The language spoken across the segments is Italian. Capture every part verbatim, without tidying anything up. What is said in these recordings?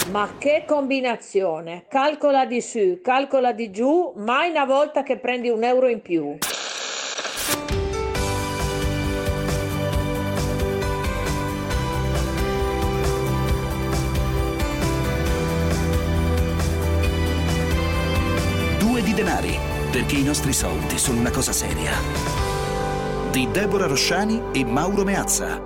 Ma che combinazione! Calcola di su, calcola di giù, mai una volta che prendi un euro in più. Due di denari, perché i nostri soldi sono una cosa seria. Di Deborah Rosciani e Mauro Meazza.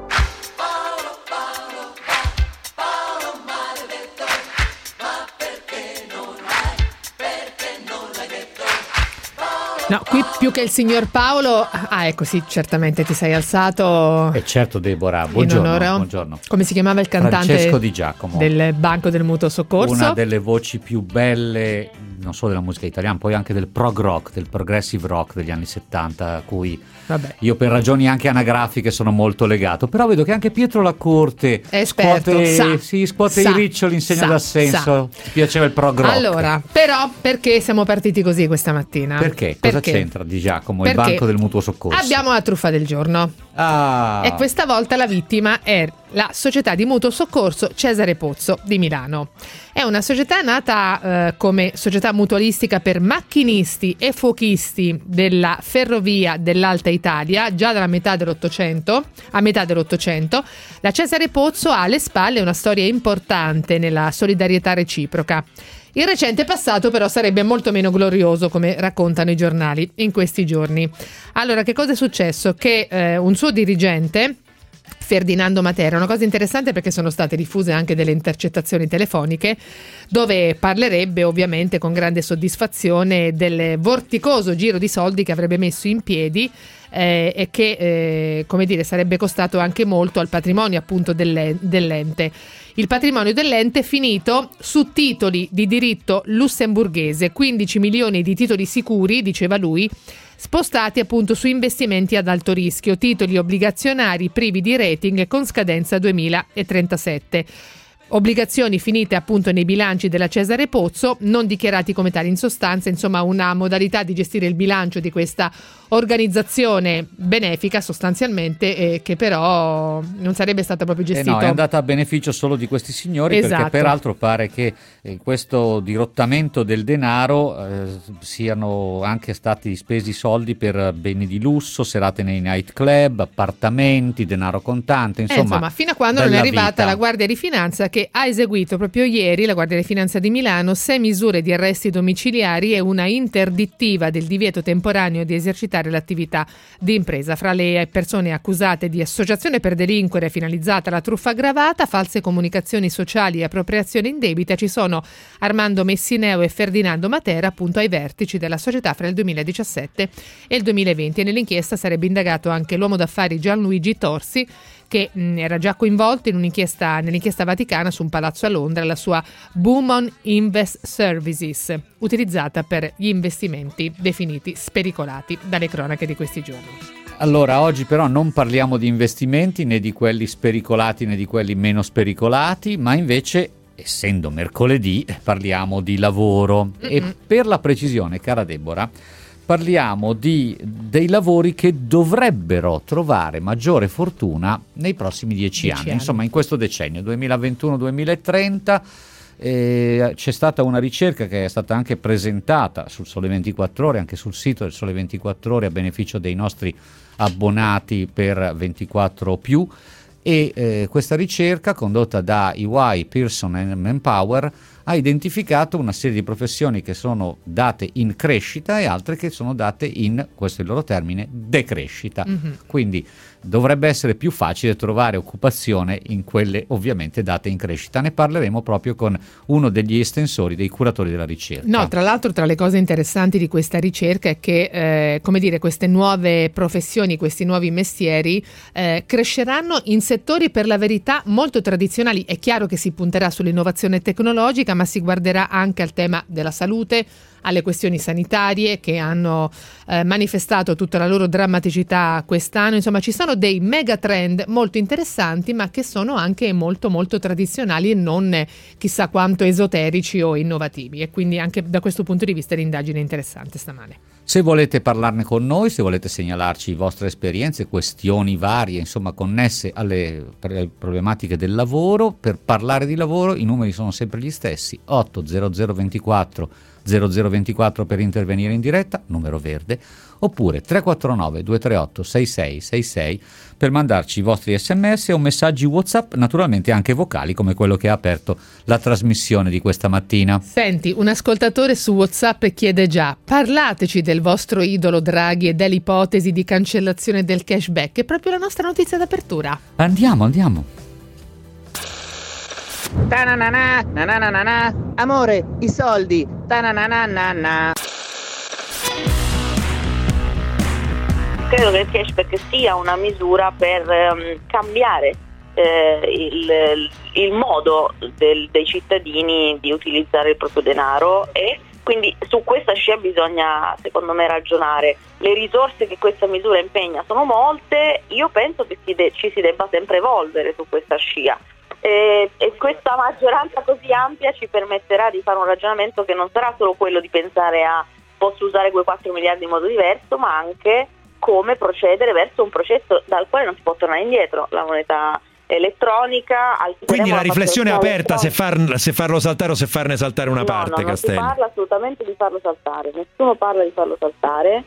No, qui più che il signor Paolo. Ah, ecco, sì, certamente ti sei alzato. E certo, Deborah, buongiorno, onore, buongiorno. Come si chiamava il cantante? Francesco Di Giacomo. Del Banco del Mutuo Soccorso. Una delle voci più belle, non solo della musica italiana, poi anche del prog rock, del progressive rock degli anni settanta, a cui Vabbè. io per ragioni anche anagrafiche sono molto legato. Però vedo che anche Pietro Lacorte è esperto, scuote, sa, sì, scuote sa, i riccioli in segno sa, d'assenso. sa. Ti piaceva il prog rock? Allora, però perché siamo partiti così questa mattina? Perché? Perché? Cosa c'entra Di Giacomo, Perché il Banco del Mutuo Soccorso? Abbiamo la truffa del giorno. Ah. E questa volta la vittima è la società di mutuo soccorso Cesare Pozzo di Milano. È una società nata eh, come società mutualistica per macchinisti e fuochisti della ferrovia dell'Alta Italia già dalla metà dell'Ottocento, a metà dell'Ottocento. La Cesare Pozzo ha alle spalle una storia importante nella solidarietà reciproca. Il recente passato però sarebbe molto meno glorioso, come raccontano i giornali in questi giorni. Allora, che cosa è successo? Che eh, un suo dirigente, Ferdinando Matera, una cosa interessante perché sono state diffuse anche delle intercettazioni telefoniche dove parlerebbe ovviamente con grande soddisfazione del vorticoso giro di soldi che avrebbe messo in piedi eh, e che eh, come dire sarebbe costato anche molto al patrimonio appunto delle, dell'ente. Il patrimonio dell'ente finito su titoli di diritto lussemburghese, quindici milioni di titoli sicuri, diceva lui, spostati appunto su investimenti ad alto rischio, titoli obbligazionari privi di rating e con scadenza duemilatrentasette. Obbligazioni finite appunto nei bilanci della Cesare Pozzo, non dichiarati come tali, in sostanza, insomma, una modalità di gestire il bilancio di questa organizzazione benefica sostanzialmente eh, che però non sarebbe stata proprio gestita. Eh no, è andata a beneficio solo di questi signori, esatto. Perché peraltro pare che eh, questo dirottamento del denaro eh, siano anche stati spesi soldi per beni di lusso, serate nei nightclub, appartamenti, denaro contante, insomma, eh, insomma fino a quando non è arrivata vita. la Guardia di Finanza, che ha eseguito proprio ieri, la Guardia di Finanza di Milano, sei misure di arresti domiciliari e una interdittiva del divieto temporaneo di esercitare l'attività di impresa. Fra le persone accusate di associazione per delinquere finalizzata alla truffa aggravata, false comunicazioni sociali e appropriazione indebita ci sono Armando Messineo e Ferdinando Matera, appunto ai vertici della società fra il duemiladiciassette e il duemilaventi. E nell'inchiesta sarebbe indagato anche l'uomo d'affari Gianluigi Torsi, che mh, era già coinvolto in un'inchiesta nell'inchiesta vaticana su un palazzo a Londra, la sua Beaumont Invest Services, utilizzata per gli investimenti definiti spericolati dalle cronache di questi giorni. Allora, oggi però non parliamo di investimenti, né di quelli spericolati né di quelli meno spericolati, ma invece, essendo mercoledì, parliamo di lavoro. Mm-mm. E per la precisione, cara Deborah, parliamo di dei lavori che dovrebbero trovare maggiore fortuna nei prossimi dieci, dieci anni. anni, insomma in questo decennio duemilaventuno duemilatrenta. Eh, c'è stata una ricerca che è stata anche presentata sul Sole ventiquattro Ore, anche sul sito del Sole ventiquattro Ore, a beneficio dei nostri abbonati per ventiquattro più, e eh, questa ricerca, condotta da E Y, Pearson and Manpower, ha identificato una serie di professioni che sono date in crescita e altre che sono date in, questo è il loro termine, decrescita. Mm-hmm. Quindi dovrebbe essere più facile trovare occupazione in quelle ovviamente date in crescita. Ne parleremo proprio con uno degli estensori, dei curatori della ricerca. No, tra l'altro, tra le cose interessanti di questa ricerca è che, eh, come dire, queste nuove professioni, questi nuovi mestieri eh, cresceranno in settori per la verità molto tradizionali. È chiaro che si punterà sull'innovazione tecnologica, ma si guarderà anche al tema della salute, alle questioni sanitarie che hanno eh, manifestato tutta la loro drammaticità quest'anno. Insomma, ci sono dei mega trend molto interessanti, ma che sono anche molto molto tradizionali e non chissà quanto esoterici o innovativi, e quindi anche da questo punto di vista l'indagine è interessante stamane. Se volete parlarne con noi, se volete segnalarci vostre esperienze, questioni varie, insomma connesse alle problematiche del lavoro, per parlare di lavoro i numeri sono sempre gli stessi: otto zero zero ventiquattro zero zero ventiquattro per intervenire in diretta, numero verde, oppure tre quattro nove due tre otto sei sei sei sei per mandarci i vostri sms o messaggi WhatsApp, naturalmente anche vocali, come quello che ha aperto la trasmissione di questa mattina. Senti, un ascoltatore su WhatsApp chiede già: parlateci del vostro idolo Draghi e dell'ipotesi di cancellazione del cashback. È proprio la nostra notizia d'apertura. Andiamo, andiamo. Ta-na-na-na, na-na-na-na-na. Amore, i soldi. Ta-na-na-na-na-na. Credo che il cashback sia una misura per um, cambiare eh, il, il modo del, dei cittadini di utilizzare il proprio denaro, e quindi su questa scia bisogna, secondo me, ragionare. Le risorse che questa misura impegna sono molte, io penso che si de- ci si debba sempre evolvere su questa scia. E, e questa maggioranza così ampia ci permetterà di fare un ragionamento che non sarà solo quello di pensare a posso usare quei quattro miliardi in modo diverso, ma anche come procedere verso un processo dal quale non si può tornare indietro, la moneta elettronica. Quindi la riflessione è aperta se, far, se farlo saltare o se farne saltare una no, parte, no, Castelli. Non si parla assolutamente di farlo saltare, nessuno parla di farlo saltare.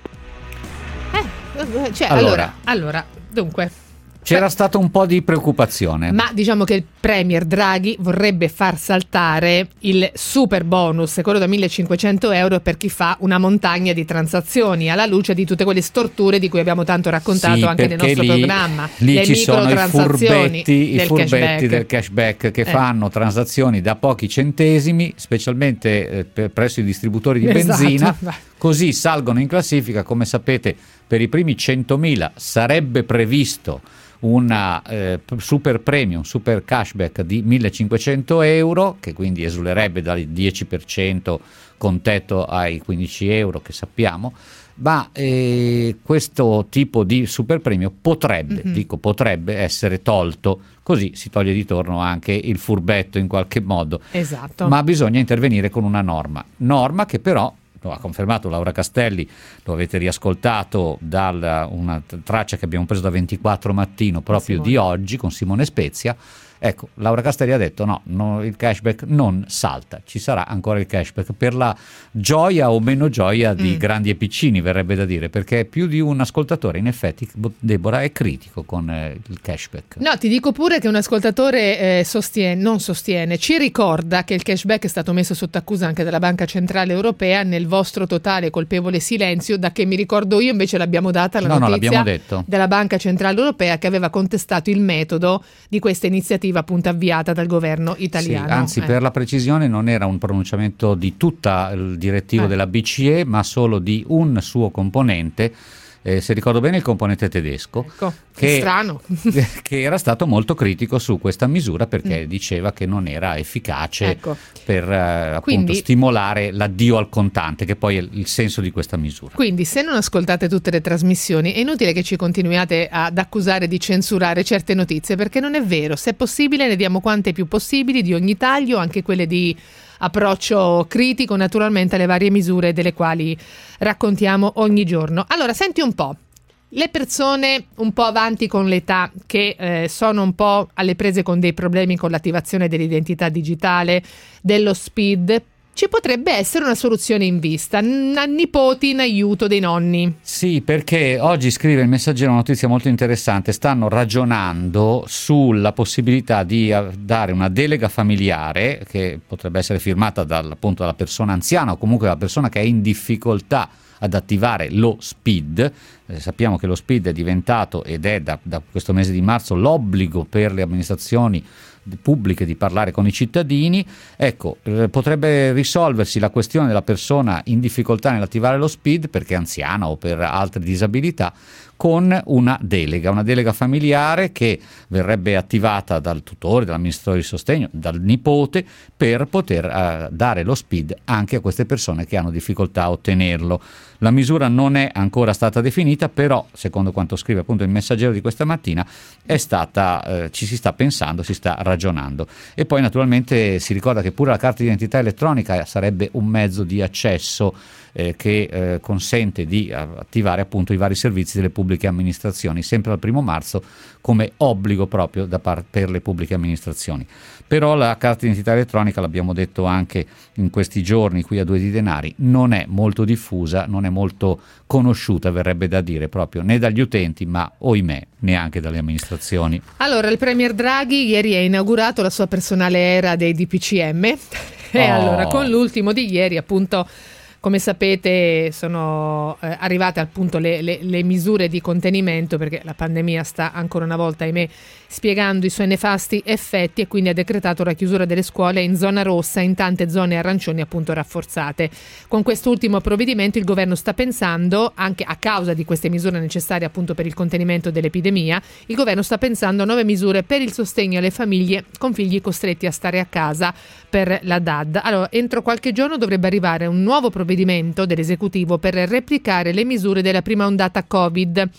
Eh, cioè, Allora. allora, allora, dunque... C'era stata un po' di preoccupazione. Ma diciamo che il premier Draghi vorrebbe far saltare il super bonus, quello da millecinquecento euro per chi fa una montagna di transazioni, alla luce di tutte quelle storture di cui abbiamo tanto raccontato sì, anche nel nostro lì, programma. Lì le ci sono i furbetti, del i furbetti cashback. del cashback che Eh. fanno transazioni da pochi centesimi, specialmente eh, per- presso i distributori di Esatto. benzina. Vai. Così salgono in classifica. Come sapete, per i primi centomila sarebbe previsto una eh, super premium, super cashback di millecinquecento euro, che quindi esulerebbe dal dieci per cento con tetto ai quindici euro che sappiamo, ma eh, questo tipo di super premio potrebbe, Mhm. dico potrebbe essere tolto, così si toglie di torno anche il furbetto in qualche modo, Esatto. ma bisogna intervenire con una norma, norma che però lo ha confermato Laura Castelli, lo avete riascoltato da una traccia che abbiamo preso da ventiquattro Mattino proprio Simone. di oggi con Simone Spezia. Ecco, Laura Castelli ha detto no, no, il cashback non salta, ci sarà ancora il cashback per la gioia o meno gioia di Mm. grandi e piccini, verrebbe da dire, perché più di un ascoltatore in effetti, Deborah, è critico con eh, il cashback. No, ti dico pure che un ascoltatore eh, sostiene, non sostiene, ci ricorda che il cashback è stato messo sotto accusa anche dalla Banca Centrale Europea nel vostro totale colpevole silenzio. Da che mi ricordo io invece l'abbiamo data la No, no, notizia l'abbiamo detto. della Banca Centrale Europea, che aveva contestato il metodo di questa iniziativa appunto avviata dal governo italiano. Sì, anzi, Eh. per la precisione non era un pronunciamento di tutta il direttivo Eh. della B C E, ma solo di un suo componente, eh, se ricordo bene il componente tedesco, Ecco, che, è strano. che era stato molto critico su questa misura perché diceva che non era efficace Mm. Ecco. per eh, appunto Quindi- stimolare l'addio al contante, che poi è il senso di questa misura. Quindi se non ascoltate tutte le trasmissioni è inutile che ci continuiate ad accusare di censurare certe notizie, perché non è vero. Se è possibile ne diamo quante più possibili di ogni taglio, anche quelle di approccio critico naturalmente alle varie misure delle quali raccontiamo ogni giorno. Allora, senti un po'. Le persone un po' avanti con l'età, che eh, sono un po' alle prese con dei problemi con l'attivazione dell'identità digitale, dello SPID, ci potrebbe essere una soluzione in vista, n- nipoti in aiuto dei nonni. Sì, perché oggi scrive il Messaggero una notizia molto interessante. Stanno ragionando sulla possibilità di eh, dare una delega familiare che potrebbe essere firmata dal, appunto, dalla persona anziana o comunque dalla persona che è in difficoltà ad attivare lo SPID. Eh, sappiamo che lo SPID è diventato ed è da, da questo mese di marzo l'obbligo per le amministrazioni pubbliche di parlare con i cittadini. Ecco, eh, potrebbe risolversi la questione della persona in difficoltà nell'attivare lo SPID perché è anziana o per altre disabilità con una delega, una delega familiare che verrebbe attivata dal tutore, dall'amministratore di sostegno, dal nipote, per poter uh, dare lo S P I D anche a queste persone che hanno difficoltà a ottenerlo. La misura non è ancora stata definita, però secondo quanto scrive appunto il Messaggero di questa mattina è stata, eh, ci si sta pensando, si sta ragionando. E poi naturalmente si ricorda che pure la carta d'identità elettronica sarebbe un mezzo di accesso eh, che eh, consente di attivare appunto i vari servizi delle pubbliche amministrazioni, sempre dal primo marzo come obbligo proprio da par- per le pubbliche amministrazioni. Però la carta d'identità elettronica, l'abbiamo detto anche in questi giorni qui a Due di Denari, non è molto diffusa, non è molto conosciuta, verrebbe da dire, proprio né dagli utenti, ma ohimè neanche dalle amministrazioni. Allora, il Premier Draghi ieri ha inaugurato la sua personale era dei D P C M e Oh. allora con l'ultimo di ieri appunto, come sapete, sono eh, arrivate appunto le, le, le misure di contenimento, perché la pandemia sta ancora una volta, ahimè, spiegando i suoi nefasti effetti, e quindi ha decretato la chiusura delle scuole in zona rossa, in tante zone arancioni appunto rafforzate. Con quest'ultimo provvedimento il governo sta pensando, anche a causa di queste misure necessarie appunto per il contenimento dell'epidemia, il governo sta pensando a nuove misure per il sostegno alle famiglie con figli costretti a stare a casa per la D A D. Allora, entro qualche giorno dovrebbe arrivare un nuovo provvedimento dell'esecutivo per replicare le misure della prima ondata Covid.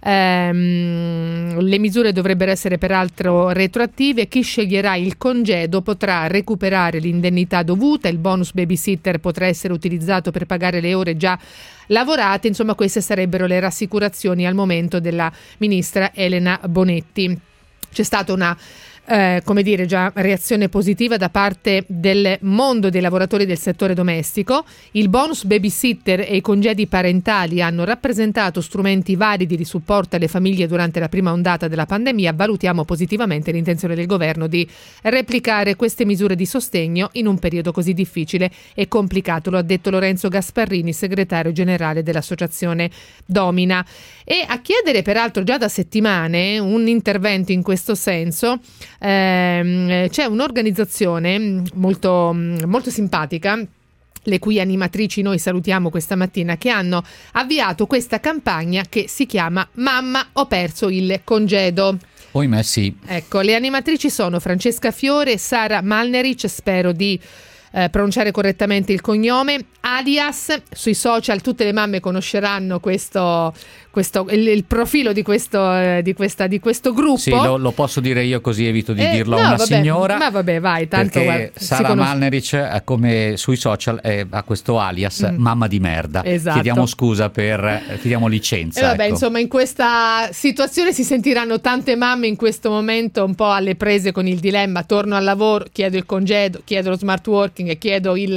Ehm, le misure dovrebbero essere peraltro retroattive. Chi sceglierà il congedo potrà recuperare l'indennità dovuta, il bonus babysitter potrà essere utilizzato per pagare le ore già lavorate. Insomma, queste sarebbero le rassicurazioni al momento della ministra Elena Bonetti. C'è stata una Eh, come dire, già reazione positiva da parte del mondo dei lavoratori del settore domestico. Il bonus babysitter e i congedi parentali hanno rappresentato strumenti validi di supporto alle famiglie durante la prima ondata della pandemia. Valutiamo positivamente l'intenzione del governo di replicare queste misure di sostegno in un periodo così difficile e complicato, lo ha detto Lorenzo Gasparrini, segretario generale dell'associazione Domina. E a chiedere peraltro già da settimane un intervento in questo senso ehm, c'è un'organizzazione molto, molto simpatica, le cui animatrici noi salutiamo questa mattina, che hanno avviato questa campagna che si chiama Mamma ho perso il congedo. Ohimè sì. Ecco, le animatrici sono Francesca Fiore e Sara Malnerich, spero di eh, pronunciare correttamente il cognome, alias. Sui social tutte le mamme conosceranno questo, questo il, il profilo di questo, eh, di, questa, di questo gruppo. Sì, lo, lo posso dire io, così evito di Eh, dirlo no, a una vabbè, signora. ma vabbè, vai, tanto perché guarda, si Sara conosce- Malnerich, eh, come sui social, eh, ha questo alias Mm. mamma di merda. Esatto. Chiediamo scusa per, eh, chiediamo licenza. E vabbè, ecco. insomma, in questa situazione si sentiranno tante mamme in questo momento un po' alle prese con il dilemma: torno al lavoro, chiedo il congedo, chiedo lo smart working e chiedo il,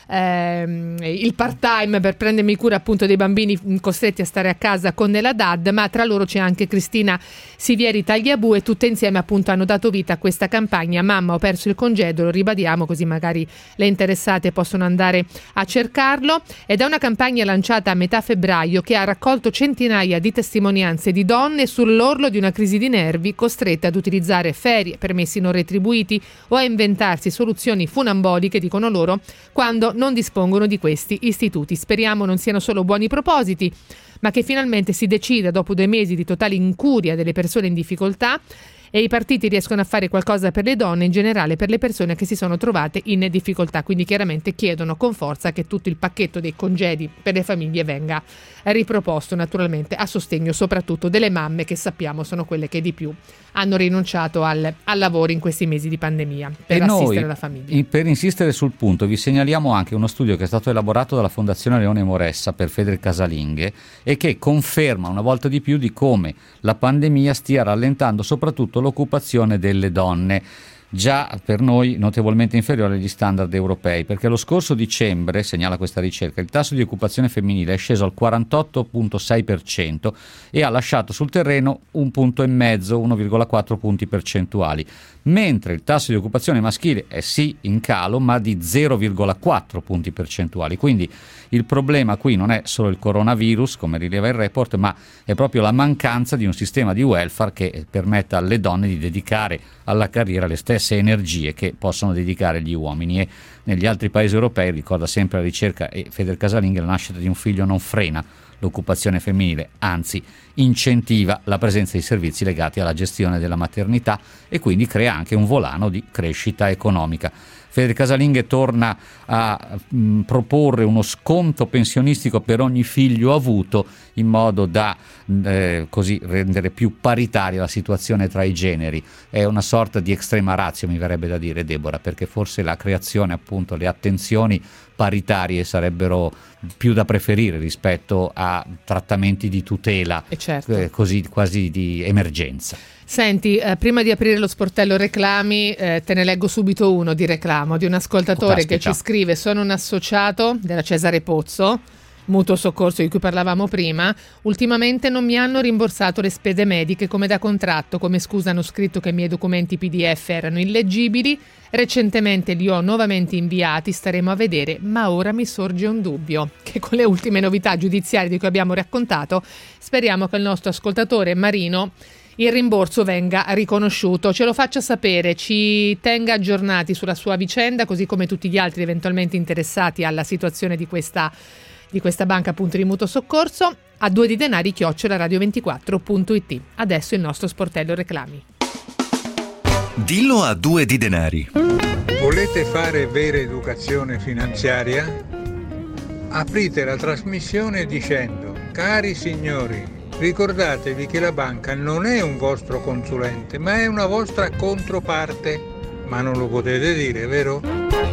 ehm, il part-time per prendermi cura appunto dei bambini costretti a stare a casa con la D A D. Ma tra loro c'è anche Cristina Sivieri Tagliabue, e tutte insieme appunto hanno dato vita a questa campagna Mamma ho perso il congedo. Lo ribadiamo, così magari le interessate possono andare a cercarlo. Ed è una campagna lanciata a metà febbraio che ha raccolto centinaia di testimonianze di donne sull'orlo di una crisi di nervi, costrette ad utilizzare ferie, permessi non retribuiti o a inventarsi soluzioni funamboliche, dicono loro, quando non dispongono di questi istituti. Speriamo non siano solo buoni propositi, ma che finalmente si decida, dopo due mesi di totale incuria delle persone in difficoltà, e i partiti riescono a fare qualcosa per le donne, in generale per le persone che si sono trovate in difficoltà. Quindi chiaramente chiedono con forza che tutto il pacchetto dei congedi per le famiglie venga riproposto, naturalmente a sostegno soprattutto delle mamme, che sappiamo sono quelle che di più hanno rinunciato al, al lavoro in questi mesi di pandemia per E assistere noi, la famiglia. in- per insistere sul punto, vi segnaliamo anche uno studio che è stato elaborato dalla Fondazione Leone Moressa per Feder Casalinghe e che conferma una volta di più di come la pandemia stia rallentando soprattutto l'occupazione delle donne, già per noi notevolmente inferiore agli standard europei, perché lo scorso dicembre, segnala questa ricerca, il tasso di occupazione femminile è sceso al quarantotto virgola sei per cento e ha lasciato sul terreno un punto e mezzo, uno virgola quattro punti percentuali, mentre il tasso di occupazione maschile è sì in calo, ma di zero virgola quattro punti percentuali. Quindi il problema qui non è solo il coronavirus, come rileva il report, ma è proprio la mancanza di un sistema di welfare che permetta alle donne di dedicare alla carriera le stesse energie che possono dedicare gli uomini. E negli altri paesi europei, ricorda sempre la ricerca e Feder Casalinghe, la nascita di un figlio non frena l'occupazione femminile, anzi incentiva la presenza di servizi legati alla gestione della maternità e quindi crea anche un volano di crescita economica. Federica Casalinghe torna a mh, proporre uno sconto pensionistico per ogni figlio avuto in modo da eh, così rendere più paritaria la situazione tra i generi. È una sorta di extrema ratio, mi verrebbe da dire, Deborah, perché forse la creazione, appunto, le attenzioni paritarie sarebbero più da preferire rispetto a trattamenti di tutela, e certo. eh, così quasi di emergenza. Senti, eh, prima di aprire lo sportello reclami, eh, te ne leggo subito uno di reclamo di un ascoltatore Oh, che ci scrive: sono un associato della Cesare Pozzo, mutuo soccorso di cui parlavamo prima. Ultimamente non mi hanno rimborsato le spese mediche come da contratto, come scusa hanno scritto che i miei documenti P D F erano illeggibili. Recentemente li ho nuovamente inviati, staremo a vedere, ma ora mi sorge un dubbio, che con le ultime novità giudiziarie di cui abbiamo raccontato, speriamo che il nostro ascoltatore Marino il rimborso venga riconosciuto. Ce lo faccia sapere, ci tenga aggiornati sulla sua vicenda, così come tutti gli altri eventualmente interessati alla situazione di questa di questa banca, appunto, di mutuo soccorso, a due di denari chiocciola radio ventiquattro punto it. Adesso il nostro sportello reclami. Dillo a due di denari. Volete fare vera educazione finanziaria? Aprite la trasmissione dicendo: cari signori, ricordatevi che la banca non è un vostro consulente, ma è una vostra controparte. Ma non lo potete dire, vero?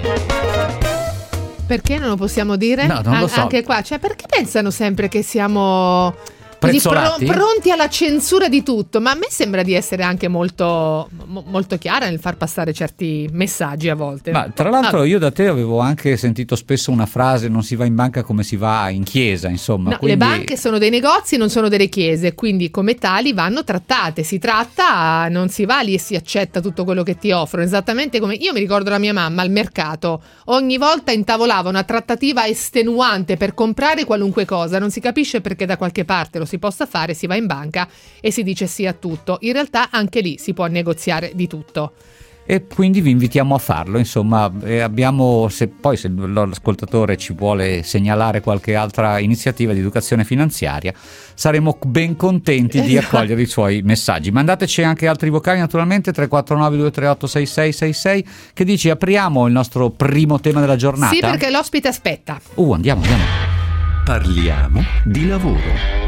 Perché non lo possiamo dire? No, non lo An- so. Anche qua, cioè, perché pensano sempre che siamo così Prezzolati? pro- pronti alla censura di tutto? Ma a me sembra di essere anche molto, mo- molto chiara nel far passare certi messaggi a volte. Ma tra l'altro Ah, io da te avevo anche sentito spesso una frase: non si va in banca come si va in chiesa, insomma. no, quindi... le banche sono dei negozi, non sono delle chiese, quindi come tali vanno trattate. Si tratta, non si va lì e si accetta tutto quello che ti offrono. Esattamente come io mi ricordo la mia mamma al mercato, ogni volta intavolava una trattativa estenuante per comprare qualunque cosa. Non si capisce perché da qualche parte lo si possa fare, si va in banca e si dice sì a tutto. In realtà anche lì si può negoziare di tutto. E quindi vi invitiamo a farlo, insomma. E abbiamo, se poi se l'ascoltatore ci vuole segnalare qualche altra iniziativa di educazione finanziaria, saremo ben contenti di Esatto. accogliere i suoi messaggi. Mandateci anche altri vocali, naturalmente. Tre quattro nove due tre otto sei sei sei sei. Che dici, apriamo il nostro primo tema della giornata? Sì, perché l'ospite aspetta. Uh, andiamo, andiamo. Parliamo di lavoro.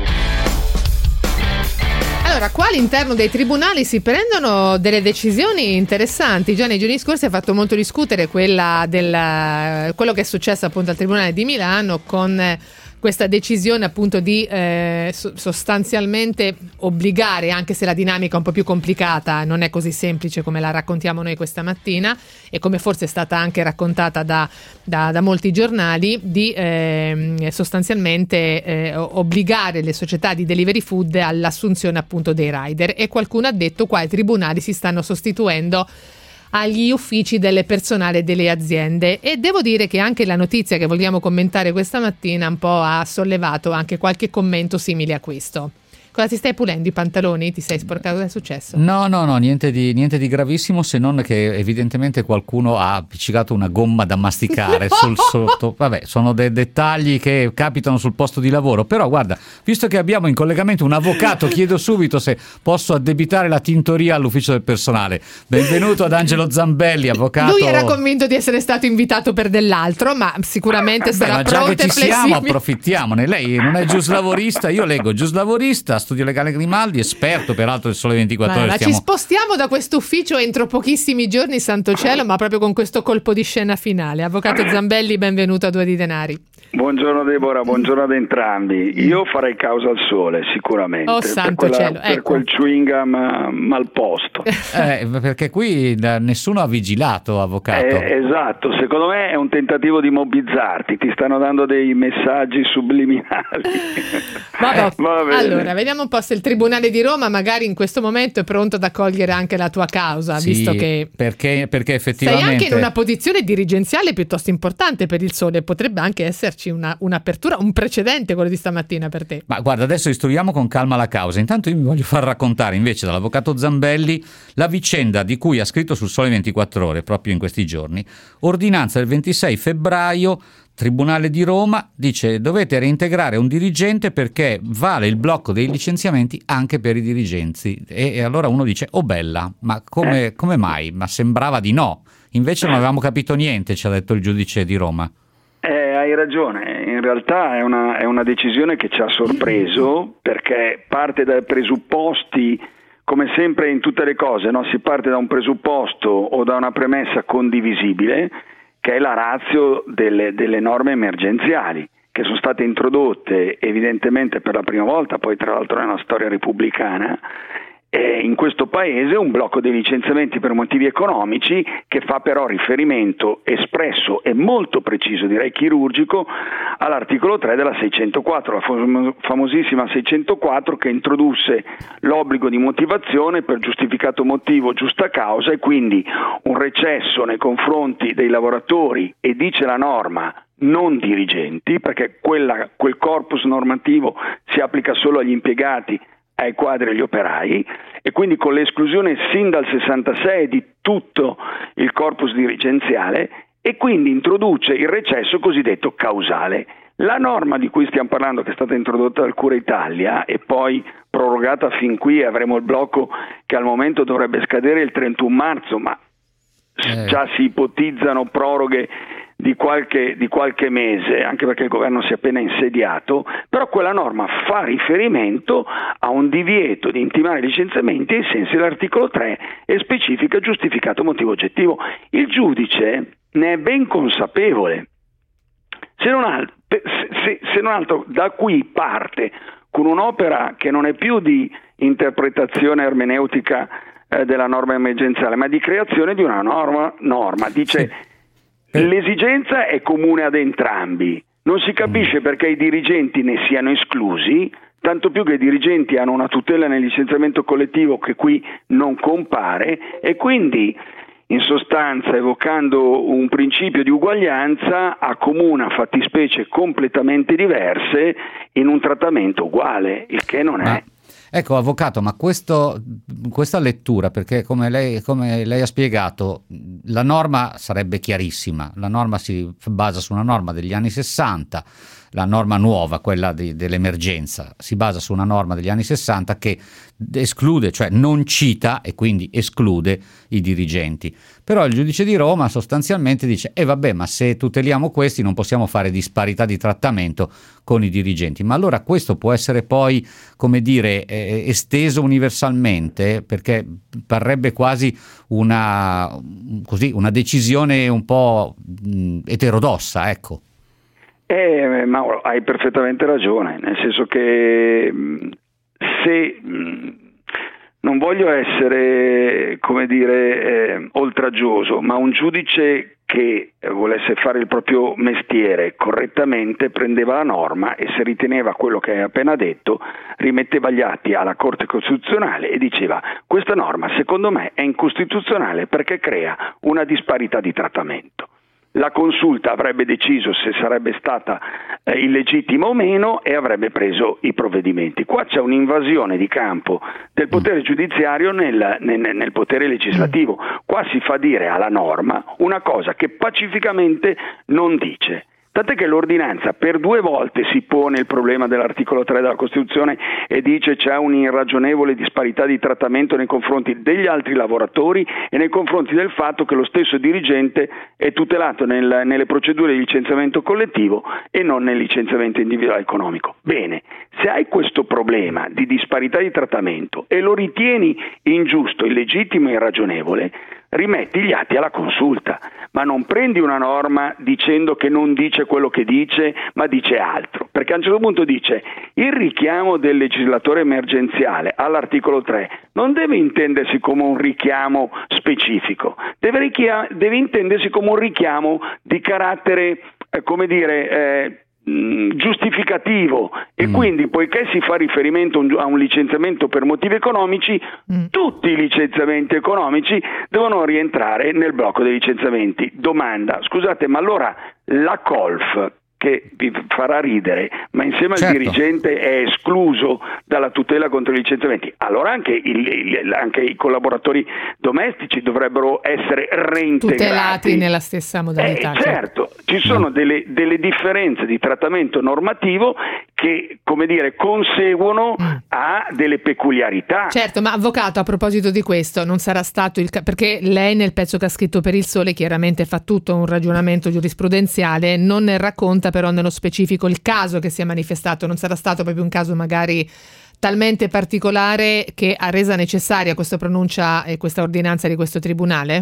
Allora, qua all'interno dei tribunali si prendono delle decisioni interessanti. Già nei giorni scorsi ha fatto molto discutere quella del, quello che è successo appunto al Tribunale di Milano con eh, questa decisione appunto di eh, so- sostanzialmente obbligare, anche se la dinamica è un po' più complicata, non è così semplice come la raccontiamo noi questa mattina e come forse è stata anche raccontata da, da, da molti giornali, di eh, sostanzialmente eh, obbligare le società di delivery food all'assunzione appunto dei rider. E qualcuno ha detto: qua i tribunali si stanno sostituendo agli uffici del personale delle aziende. E devo dire che anche la notizia che vogliamo commentare questa mattina un po' ha sollevato anche qualche commento simile a questo. Cosa ti stai pulendo i pantaloni? Ti sei sporcato? Cosa è successo? No, no, no, niente di, niente di gravissimo, se non che evidentemente qualcuno ha appiccicato una gomma da masticare No! sul sotto. Vabbè, sono dei dettagli che capitano sul posto di lavoro. Però guarda, visto che abbiamo in collegamento un avvocato, chiedo subito se posso addebitare la tintoria all'ufficio del personale. Benvenuto ad Angelo Zambelli, avvocato. Lui era convinto di essere stato invitato per dell'altro, ma sicuramente Beh, sarà ma già pronto che e ci siamo, flessibile. approfittiamone. Lei non è giuslavorista, io leggo giuslavorista, studio legale Grimaldi, esperto peraltro del Sole ventiquattro Ma, Ore. ma Stiamo... ci spostiamo da questo ufficio entro pochissimi giorni, santo cielo, ma proprio con questo colpo di scena finale. Avvocato Zambelli, benvenuto a Due di Denari. Buongiorno Deborah, buongiorno ad entrambi. Io farei causa al sole sicuramente, Oh, per, santo quella, cielo, per ecco. quel chewing gum eh, mal posto. Eh, perché qui da- nessuno ha vigilato, avvocato. Eh, esatto, secondo me è un tentativo di mobbizzarti, ti stanno dando dei messaggi subliminali. Vabbè. Va bene. Allora, vediamo un po' se il Tribunale di Roma magari in questo momento è pronto ad accogliere anche la tua causa, Sì, visto che perché, perché sei effettivamente anche in una posizione dirigenziale piuttosto importante per il Sole, potrebbe anche essere esserci una, un'apertura, un precedente quello di stamattina per te. Ma guarda, adesso istruiamo con calma la causa. Intanto io mi voglio far raccontare invece dall'avvocato Zambelli la vicenda di cui ha scritto sul Sole ventiquattro Ore proprio in questi giorni. Ordinanza del ventisei febbraio, Tribunale di Roma, dice dovete reintegrare un dirigente perché vale il blocco dei licenziamenti anche per i dirigenti. E, e allora uno dice, oh bella, ma come, come mai? Ma sembrava di no. Invece non avevamo capito niente, ci ha detto il giudice di Roma. Eh, hai ragione, in realtà è una, è una decisione che ci ha sorpreso perché parte dai presupposti, come sempre in tutte le cose, no? Si parte da un presupposto o da una premessa condivisibile, che è la ratio delle, delle norme emergenziali, che sono state introdotte evidentemente per la prima volta, poi tra l'altro nella storia repubblicana, e in questo paese un blocco dei licenziamenti per motivi economici che fa però riferimento espresso e molto preciso, direi chirurgico, all'articolo tre della seicentoquattro, la fam- famosissima seicentoquattro che introdusse l'obbligo di motivazione per giustificato motivo, giusta causa, e quindi un recesso nei confronti dei lavoratori, e dice la norma non dirigenti, perché quella, quel corpus normativo si applica solo agli impiegati, ai quadri e agli operai, e quindi con l'esclusione sin dal sessantasei di tutto il corpus dirigenziale, e quindi introduce il recesso cosiddetto causale. La norma di cui stiamo parlando, che è stata introdotta dal Cura Italia e poi prorogata fin qui, avremo il blocco che al momento dovrebbe scadere il trentuno marzo, ma eh. già si ipotizzano proroghe di qualche, di qualche mese, anche perché il governo si è appena insediato, però quella norma fa riferimento a un divieto di intimare licenziamenti ai sensi dell'articolo tre e specifica giustificato motivo oggettivo. Il giudice ne è ben consapevole, se non altro, se, se non altro da qui parte con un'opera che non è più di interpretazione ermeneutica eh, della norma emergenziale, ma di creazione di una norma, norma. dice sì. L'esigenza è comune ad entrambi, non si capisce perché i dirigenti ne siano esclusi, tanto più che i dirigenti hanno una tutela nel licenziamento collettivo che qui non compare, e quindi in sostanza, evocando un principio di uguaglianza, accomuna fattispecie completamente diverse in un trattamento uguale, il che non è. Ecco, avvocato, ma questo, questa lettura, perché come lei, come lei ha spiegato, la norma sarebbe chiarissima, la norma si basa su una norma degli anni sessanta, la norma nuova, quella di, dell'emergenza, si basa su una norma degli anni sessanta che esclude, cioè non cita e quindi esclude i dirigenti. Però il giudice di Roma sostanzialmente dice e eh vabbè, ma se tuteliamo questi non possiamo fare disparità di trattamento con i dirigenti. Ma allora questo può essere poi, come dire, eh, esteso universalmente, perché parrebbe quasi una, così, una decisione un po' mh, eterodossa, ecco. Eh, Mauro, hai perfettamente ragione, nel senso che se non voglio essere, come dire, eh, oltraggioso, ma un giudice che volesse fare il proprio mestiere correttamente prendeva la norma e, se riteneva quello che hai appena detto, rimetteva gli atti alla Corte Costituzionale e diceva: questa norma secondo me è incostituzionale perché crea una disparità di trattamento. La consulta avrebbe deciso se sarebbe stata eh, illegittima o meno e avrebbe preso i provvedimenti. Qua c'è un'invasione di campo del potere giudiziario nel, nel, nel potere legislativo. Qua si fa dire alla norma una cosa che pacificamente non dice. Tant'è che l'ordinanza per due volte si pone il problema dell'articolo tre della Costituzione e dice c'è un'irragionevole disparità di trattamento nei confronti degli altri lavoratori e nei confronti del fatto che lo stesso dirigente è tutelato nel, nelle procedure di licenziamento collettivo e non nel licenziamento individuale economico. Bene, se hai questo problema di disparità di trattamento e lo ritieni ingiusto, illegittimo e irragionevole, rimetti gli atti alla consulta, ma non prendi una norma dicendo che non dice quello che dice, ma dice altro, perché a un certo punto dice il richiamo del legislatore emergenziale all'articolo tre non deve intendersi come un richiamo specifico, deve, richia- deve intendersi come un richiamo di carattere, eh, come dire, eh, giustificativo e mm. quindi, poiché si fa riferimento a un licenziamento per motivi economici, mm. tutti i licenziamenti economici devono rientrare nel blocco dei licenziamenti. Domanda: scusate, ma allora la Colf che vi farà ridere, ma insieme al certo. dirigente è escluso dalla tutela contro i licenziamenti, allora anche, il, il, anche i collaboratori domestici dovrebbero essere reintegrati. Tutelati nella stessa modalità. Eh, certo, ci sono delle, delle differenze di trattamento normativo che, come dire, conseguono mm. a delle peculiarità. Certo, ma avvocato, a proposito di questo, non sarà stato il ca- perché lei nel pezzo che ha scritto per Il Sole chiaramente fa tutto un ragionamento giurisprudenziale, non ne racconta però nello specifico il caso che si è manifestato, non sarà stato proprio un caso magari talmente particolare che ha resa necessaria questa pronuncia e questa ordinanza di questo tribunale?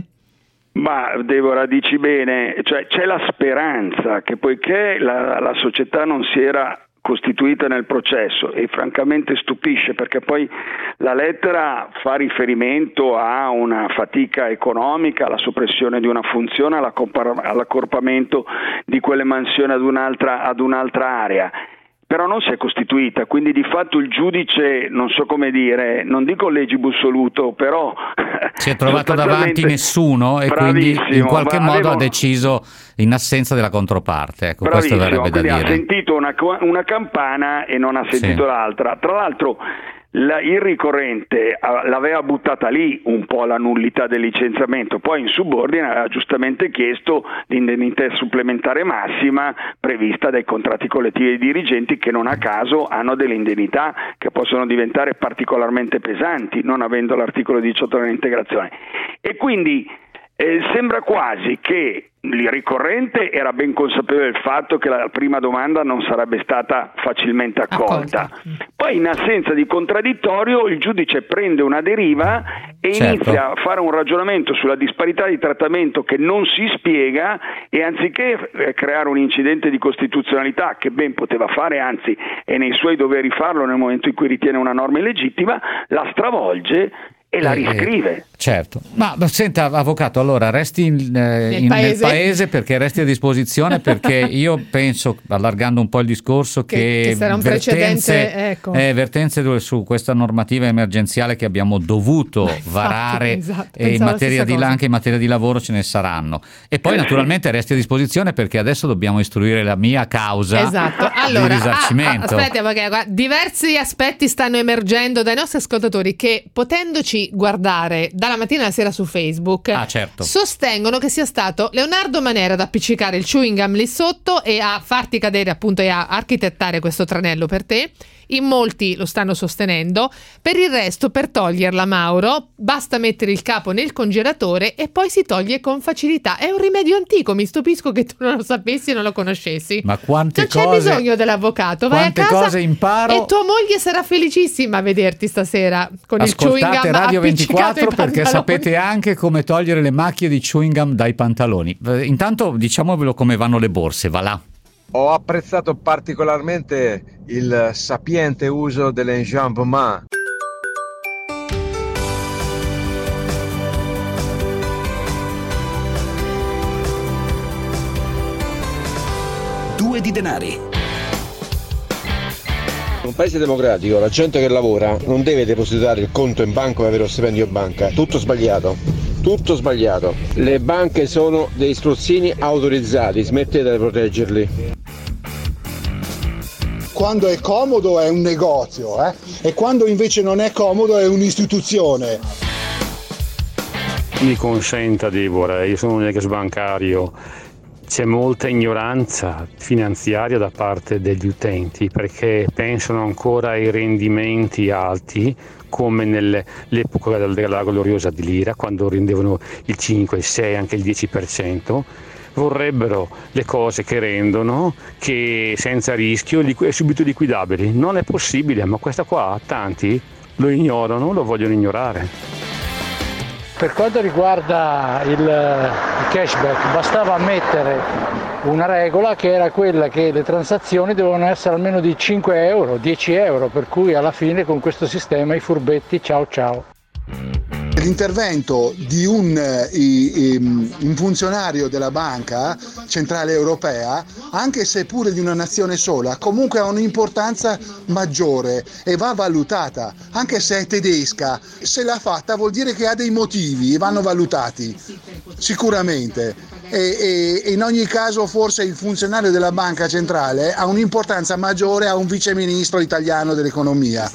Ma Deborah, dici bene, cioè c'è la speranza che poiché la, la società non si era costituita nel processo, e francamente stupisce perché poi la lettera fa riferimento a una fatica economica, alla soppressione di una funzione, all'accorpamento di quelle mansioni ad un'altra, ad un'altra area. Però non si è costituita, quindi di fatto il giudice, non so come dire, non dico legibus soluto, però si è trovato davanti nessuno e quindi in qualche modo avevo... ha deciso in assenza della controparte. Ecco, questo verrebbe da dire. Ha sentito una, una campana e non ha sentito sì. l'altra. Tra l'altro la, il ricorrente l'aveva buttata lì un po' la nullità del licenziamento, poi in subordine aveva giustamente chiesto l'indennità supplementare massima prevista dai contratti collettivi dei dirigenti, che non a caso hanno delle indennità che possono diventare particolarmente pesanti non avendo l'articolo diciotto dell'integrazione. E quindi eh, sembra quasi che il ricorrente era ben consapevole del fatto che la prima domanda non sarebbe stata facilmente accolta. accolta. Poi in assenza di contraddittorio il giudice prende una deriva e certo. inizia a fare un ragionamento sulla disparità di trattamento che non si spiega, e anziché creare un incidente di costituzionalità che ben poteva fare, anzi è nei suoi doveri farlo nel momento in cui ritiene una norma illegittima, la stravolge e la riscrive. Eh, certo, ma senta avvocato, allora resti in, eh, nel, in, paese. nel paese perché resti a disposizione, perché io penso, allargando un po' il discorso, che, che, che sarà un vertenze, precedente ecco. eh, vertenze su questa normativa emergenziale che abbiamo dovuto Beh, varare esatto, e in materia di anche in materia di lavoro ce ne saranno, e poi naturalmente resti a disposizione perché adesso dobbiamo istruire la mia causa esatto. allora, di risarcimento. Ah, aspetti, perché guarda, diversi aspetti stanno emergendo dai nostri ascoltatori che, potendoci guardare dalla mattina alla sera su Facebook, ah, certo. sostengono che sia stato Leonardo Manera ad appiccicare il chewing gum lì sotto e a farti cadere, appunto, e a architettare questo tranello per te. In molti lo stanno sostenendo. Per il resto, per toglierla, Mauro, basta mettere il capo nel congelatore e poi si toglie con facilità. È un rimedio antico, mi stupisco che tu non lo sapessi e non lo conoscessi. Ma quante non cose, c'è bisogno dell'avvocato, vai a casa cose imparo. E tua moglie sarà felicissima a vederti stasera con Ascoltate il chewing gum Radio ventiquattro, perché pantaloni. Sapete anche come togliere le macchie di chewing gum dai pantaloni. Intanto diciamovelo come vanno le borse, va là. Ho apprezzato particolarmente il sapiente uso dell'enjambement. Due di denari. In un paese democratico la gente che lavora non deve depositare il conto in banca per avere lo stipendio in banca. Tutto sbagliato. Tutto sbagliato. Le banche sono dei strozzini autorizzati, smettete di proteggerli. Quando è comodo è un negozio, eh? E quando invece non è comodo è un'istituzione. Mi consenta, Deborah, io sono un ex bancario. C'è molta ignoranza finanziaria da parte degli utenti perché pensano ancora ai rendimenti alti, come nell'epoca della gloriosa di Lira, quando rendevano il cinque, il sei, anche il dieci per cento. Vorrebbero le cose che rendono, che senza rischio, subito liquidabili. Non è possibile, ma questa qua tanti lo ignorano, lo vogliono ignorare. Per quanto riguarda il, il cashback, bastava ammettere una regola che era quella che le transazioni dovevano essere almeno di cinque euro, dieci euro, per cui alla fine con questo sistema i furbetti ciao ciao. L'intervento di un, un funzionario della Banca Centrale Europea, anche se pure di una nazione sola, comunque ha un'importanza maggiore e va valutata, anche se è tedesca. Se l'ha fatta vuol dire che ha dei motivi e vanno valutati, sicuramente. e, e in ogni caso forse il funzionario della banca centrale ha un'importanza maggiore a un viceministro italiano dell'economia.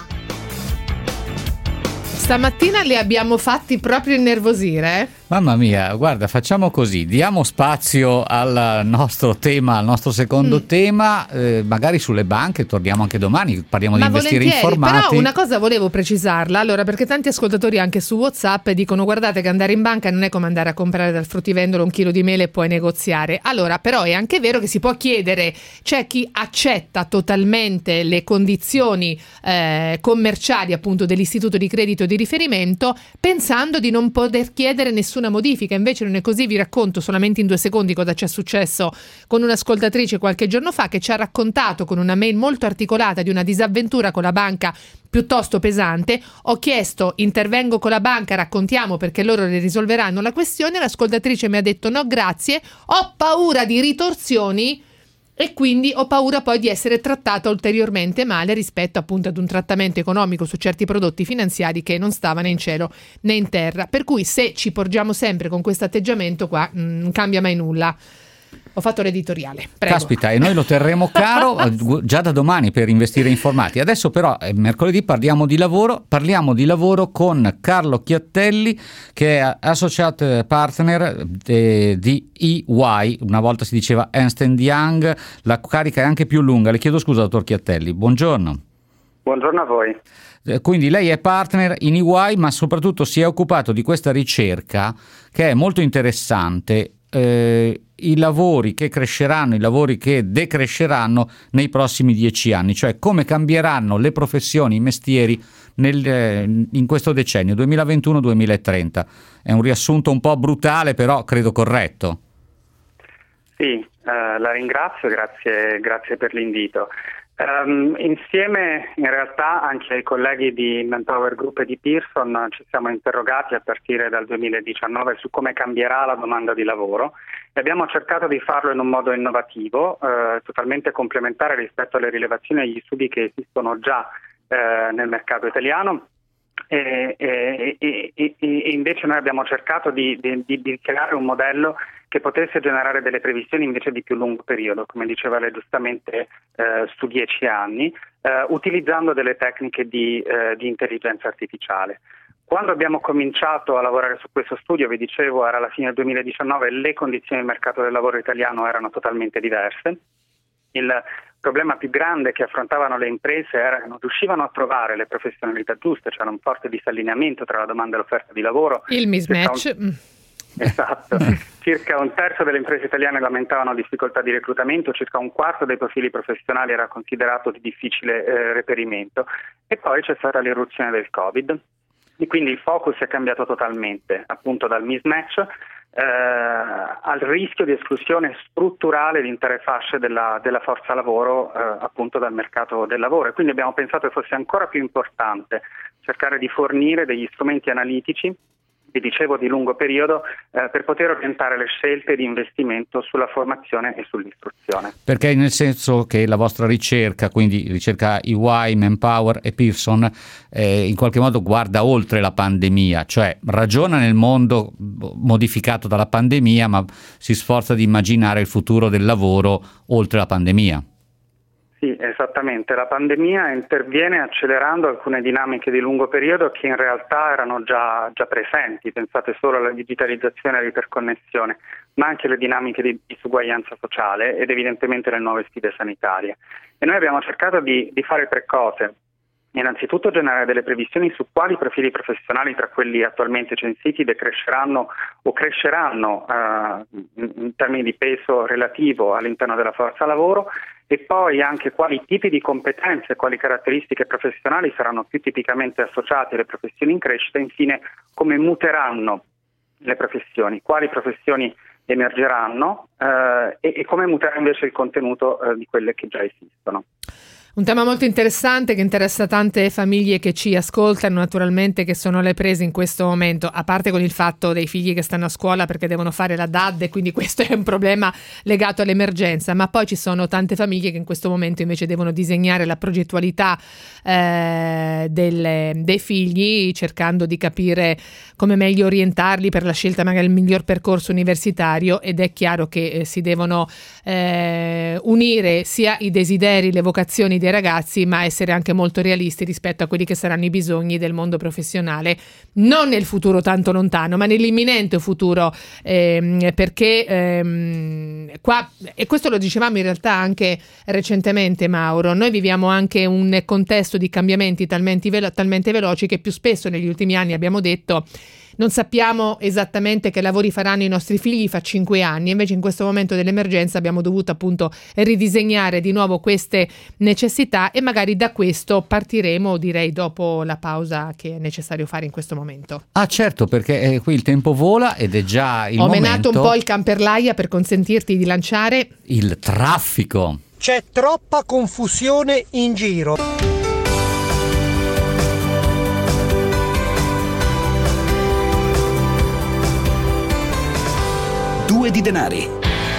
Stamattina li abbiamo fatti proprio innervosire. Mamma mia, guarda, facciamo così, diamo spazio al nostro tema, al nostro secondo mm. tema, eh, magari sulle banche, torniamo anche domani, parliamo Ma di investire informati. Però una cosa volevo precisarla, allora, perché tanti ascoltatori anche su WhatsApp dicono guardate che andare in banca non è come andare a comprare dal fruttivendolo un chilo di mele e poi negoziare. Allora, però è anche vero che si può chiedere, c'è chi accetta totalmente le condizioni eh, commerciali appunto dell'istituto di credito di riferimento pensando di non poter chiedere nessun una modifica, invece non è così. Vi racconto solamente in due secondi cosa ci è successo con un'ascoltatrice qualche giorno fa che ci ha raccontato con una mail molto articolata di una disavventura con la banca piuttosto pesante. Ho chiesto, intervengo con la banca, raccontiamo perché loro le risolveranno la questione. L'ascoltatrice mi ha detto no grazie, ho paura di ritorsioni e quindi ho paura poi di essere trattata ulteriormente male rispetto appunto ad un trattamento economico su certi prodotti finanziari che non stava né in cielo né in terra. Per cui se ci porgiamo sempre con questo atteggiamento qua mh, non cambia mai nulla. Ho fatto l'editoriale. Prego. Caspita, e noi lo terremo caro già da domani per investire informati. Adesso però è mercoledì, parliamo di lavoro. Parliamo di lavoro con Carlo Chiattelli, che è associate partner de, di E Y. Una volta si diceva Ernst and Young, la carica è anche più lunga. Le chiedo scusa, dottor Chiattelli. Buongiorno. Buongiorno a voi. Quindi lei è partner in E Y, ma soprattutto si è occupato di questa ricerca che è molto interessante. Eh, i lavori che cresceranno, i lavori che decresceranno nei prossimi dieci anni, cioè come cambieranno le professioni, i mestieri nel, eh, in questo decennio duemilaventuno duemilatrenta. È un riassunto un po' brutale, però credo corretto. Sì, eh, la ringrazio, grazie, grazie per l'invito. Um, insieme in realtà anche ai colleghi di Manpower Group e di Pearson ci siamo interrogati a partire dal duemiladiciannove su come cambierà la domanda di lavoro e abbiamo cercato di farlo in un modo innovativo, eh, totalmente complementare rispetto alle rilevazioni e agli studi che esistono già eh, nel mercato italiano. E, e, e, e, e invece noi abbiamo cercato di, di, di creare un modello che potesse generare delle previsioni invece di più lungo periodo, come diceva lei giustamente, eh, su dieci anni, eh, utilizzando delle tecniche di, eh, di intelligenza artificiale. Quando abbiamo cominciato a lavorare su questo studio, vi dicevo, era la fine del duemiladiciannove, le condizioni del mercato del lavoro italiano erano totalmente diverse. Il problema più grande che affrontavano le imprese era che non riuscivano a trovare le professionalità giuste, c'era un forte disallineamento tra la domanda e l'offerta di lavoro. Il mismatch. Un... Esatto, circa un terzo delle imprese italiane lamentavano difficoltà di reclutamento, circa un quarto dei profili professionali era considerato di difficile eh, reperimento e poi c'è stata l'irruzione del Covid e quindi il focus è cambiato totalmente, appunto dal mismatch eh, al rischio di esclusione strutturale di intere fasce della, della forza lavoro eh, appunto dal mercato del lavoro e quindi abbiamo pensato che fosse ancora più importante cercare di fornire degli strumenti analitici, vi dicevo di lungo periodo, eh, per poter orientare le scelte di investimento sulla formazione e sull'istruzione. Perché nel senso che la vostra ricerca, quindi ricerca E Y, Manpower e Pearson, eh, in qualche modo guarda oltre la pandemia, cioè ragiona nel mondo modificato dalla pandemia, ma si sforza di immaginare il futuro del lavoro oltre la pandemia. Sì, esattamente. La pandemia interviene accelerando alcune dinamiche di lungo periodo che in realtà erano già, già presenti. Pensate solo alla digitalizzazione e all'iperconnessione, ma anche le dinamiche di disuguaglianza sociale ed evidentemente le nuove sfide sanitarie. E noi abbiamo cercato di, di fare tre cose. Innanzitutto generare delle previsioni su quali profili professionali tra quelli attualmente censiti decresceranno o cresceranno eh, in termini di peso relativo all'interno della forza lavoro e poi anche quali tipi di competenze e quali caratteristiche professionali saranno più tipicamente associate alle professioni in crescita e infine come muteranno le professioni, quali professioni emergeranno eh, e, e come muterà invece il contenuto eh, di quelle che già esistono. Un tema molto interessante che interessa tante famiglie che ci ascoltano, naturalmente, che sono alle prese in questo momento, a parte con il fatto dei figli che stanno a scuola perché devono fare la D A D e quindi questo è un problema legato all'emergenza, ma poi ci sono tante famiglie che in questo momento invece devono disegnare la progettualità eh, delle, dei figli, cercando di capire come meglio orientarli per la scelta magari il miglior percorso universitario, ed è chiaro che eh, si devono eh, unire sia i desideri, le vocazioni dei ragazzi, ma essere anche molto realisti rispetto a quelli che saranno i bisogni del mondo professionale, non nel futuro tanto lontano, ma nell'imminente futuro, ehm, perché ehm, qua, e questo lo dicevamo in realtà anche recentemente, Mauro, noi viviamo anche un contesto di cambiamenti talmente, velo- talmente veloci che più spesso negli ultimi anni abbiamo detto non sappiamo esattamente che lavori faranno i nostri figli fra cinque anni, invece in questo momento dell'emergenza abbiamo dovuto appunto ridisegnare di nuovo queste necessità, e magari da questo partiremo, direi, dopo la pausa che è necessario fare in questo momento. Ah certo, perché eh, qui il tempo vola ed è già il Ho momento... menato un po' il camperlaia per consentirti di lanciare il traffico. C'è troppa confusione in giro. Due di denari.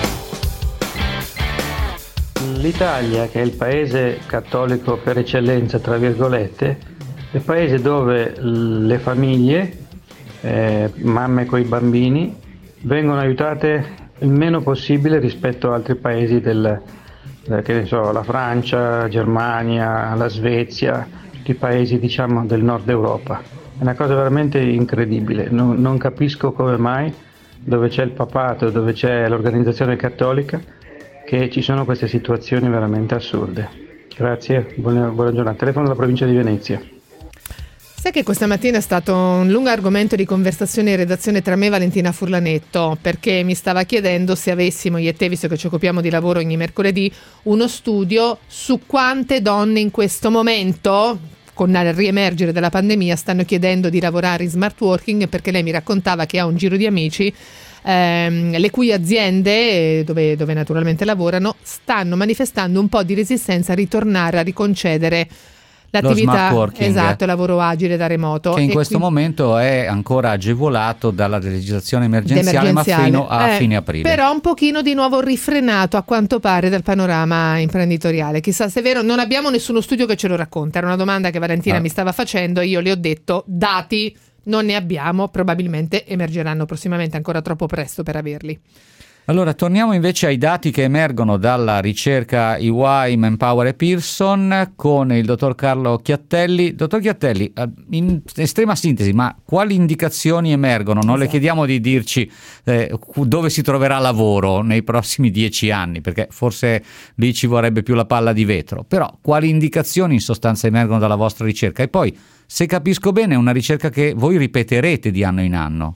L'Italia, che è il paese cattolico per eccellenza, tra virgolette, è il paese dove le famiglie, eh, mamme coi bambini, vengono aiutate il meno possibile rispetto a altri paesi del, eh, che ne so, la Francia, Germania, la Svezia, tutti i paesi, diciamo, del nord Europa. È una cosa veramente incredibile. Non, non capisco come mai, dove c'è il papato, dove c'è l'organizzazione cattolica, che ci sono queste situazioni veramente assurde. Grazie, buona, buona giornata. Telefono dalla provincia di Venezia. Sai che questa mattina è stato un lungo argomento di conversazione in redazione tra me e Valentina Furlanetto, perché mi stava chiedendo se avessimo, io e te, visto che ci occupiamo di lavoro ogni mercoledì, uno studio su quante donne in questo momento, con il riemergere della pandemia, stanno chiedendo di lavorare in smart working, perché lei mi raccontava che ha un giro di amici ehm, le cui aziende, dove, dove naturalmente lavorano, stanno manifestando un po' di resistenza a ritornare a riconcedere l'attività, esatto, il lavoro agile da remoto, che in e questo quindi, momento è ancora agevolato dalla legislazione emergenziale, ma fino a eh, fine aprile. Però un pochino di nuovo rifrenato a quanto pare dal panorama imprenditoriale. Chissà se è vero, non abbiamo nessuno studio che ce lo racconta. Era una domanda che Valentina ah. mi stava facendo, io le ho detto dati non ne abbiamo, probabilmente emergeranno prossimamente, ancora troppo presto per averli. Allora, torniamo invece ai dati che emergono dalla ricerca E Y, Manpower e Pearson con il dottor Carlo Chiattelli. Dottor Chiattelli, in estrema sintesi, ma quali indicazioni emergono? Non esatto. le chiediamo di dirci eh, dove si troverà lavoro nei prossimi dieci anni, perché forse lì ci vorrebbe più la palla di vetro, però quali indicazioni in sostanza emergono dalla vostra ricerca? E poi, se capisco bene, è una ricerca che voi ripeterete di anno in anno.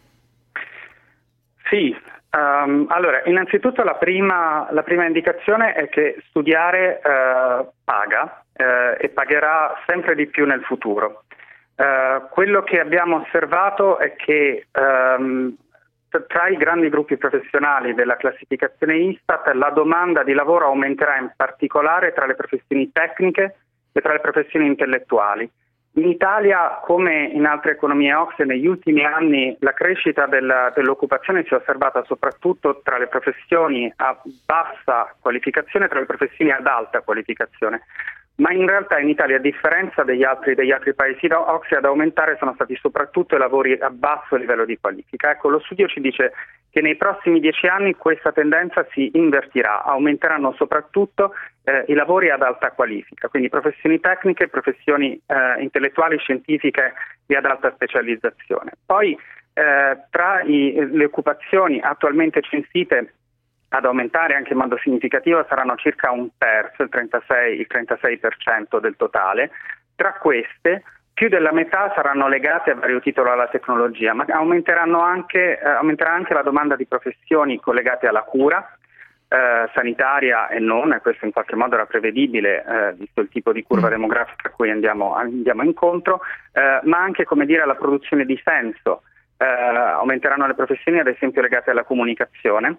Sì. Um, allora, innanzitutto la prima, la prima indicazione è che studiare uh, paga uh, e pagherà sempre di più nel futuro. Uh, quello che abbiamo osservato è che um, tra i grandi gruppi professionali della classificazione Istat la domanda di lavoro aumenterà in particolare tra le professioni tecniche e tra le professioni intellettuali. In Italia, come in altre economie O C S E, negli ultimi anni la crescita della, dell'occupazione si è osservata soprattutto tra le professioni a bassa qualificazione e tra le professioni ad alta qualificazione. Ma in realtà in Italia, a differenza degli altri, degli altri paesi O C S E, ad aumentare sono stati soprattutto i lavori a basso livello di qualifica. Ecco, lo studio ci dice che nei prossimi dieci anni questa tendenza si invertirà, aumenteranno soprattutto eh, i lavori ad alta qualifica, quindi professioni tecniche, professioni eh, intellettuali, scientifiche e ad alta specializzazione. Poi eh, tra i, le occupazioni attualmente censite ad aumentare anche in modo significativo saranno circa un terzo, il trentasei, il trentasei per cento del totale. Tra queste più della metà saranno legate a vario titolo alla tecnologia, ma aumenteranno anche, eh, aumenterà anche la domanda di professioni collegate alla cura eh, sanitaria e non, e questo in qualche modo era prevedibile eh, visto il tipo di curva demografica a cui andiamo, andiamo incontro, eh, ma anche, come dire, alla produzione di senso. Eh, aumenteranno le professioni ad esempio legate alla comunicazione.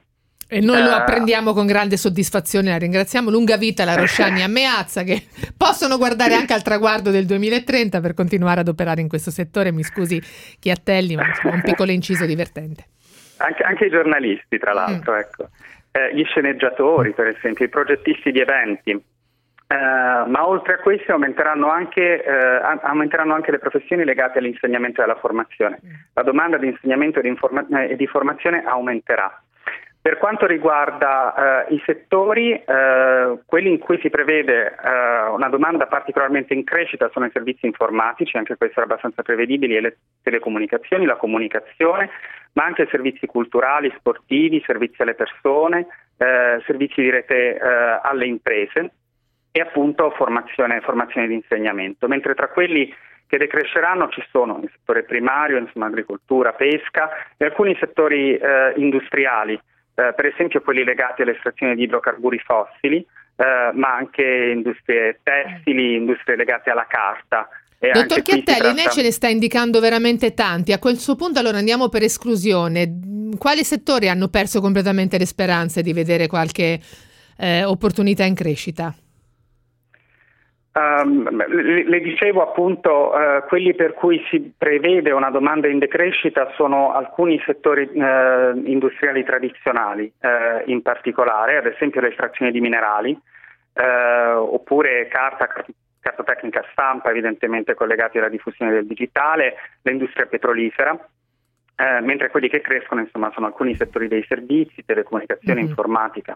E noi lo Eh, apprendiamo con grande soddisfazione, la ringraziamo. Lunga vita alla Rosciani e a Meazza, che possono guardare anche al traguardo del duemilatrenta per continuare ad operare in questo settore. Mi scusi Chiattelli, ma insomma, un piccolo inciso divertente. Anche, anche i giornalisti, tra l'altro, ecco. Eh, gli sceneggiatori, per esempio, i progettisti di eventi. Eh, ma oltre a questi aumenteranno anche, eh, aumenteranno anche le professioni legate all'insegnamento e alla formazione. La domanda di insegnamento e di, informa- e di formazione aumenterà. Per quanto riguarda eh, i settori, eh, quelli in cui si prevede eh, una domanda particolarmente in crescita sono i servizi informatici, anche questo è abbastanza prevedibile, e le telecomunicazioni, la comunicazione, ma anche servizi culturali, sportivi, servizi alle persone, eh, servizi di rete eh, alle imprese e appunto formazione, formazione di insegnamento. Mentre tra quelli che decresceranno ci sono il settore primario, insomma agricoltura, pesca e alcuni settori eh, industriali. Uh, per esempio quelli legati all'estrazione di idrocarburi fossili, uh, ma anche industrie tessili, industrie legate alla carta. E Dottor anche qui si Chiattelli, tratta... lei ce ne sta indicando veramente tanti. A questo punto allora andiamo per esclusione. Quali settori hanno perso completamente le speranze di vedere qualche eh, opportunità in crescita? Um, le, le dicevo appunto, uh, quelli per cui si prevede una domanda in decrescita sono alcuni settori uh, industriali tradizionali, uh, in particolare, ad esempio l'estrazione di minerali, uh, oppure carta, carta tecnica stampa, evidentemente collegati alla diffusione del digitale, l'industria petrolifera, uh, mentre quelli che crescono insomma sono alcuni settori dei servizi, telecomunicazione, mm-hmm. informatica.